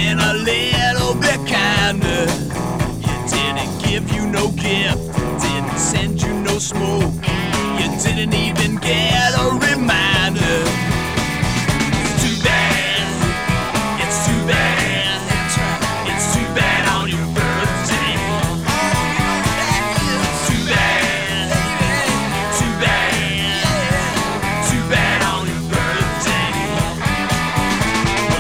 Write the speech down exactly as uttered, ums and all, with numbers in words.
been a little bit kinder. He didn't give you no gift.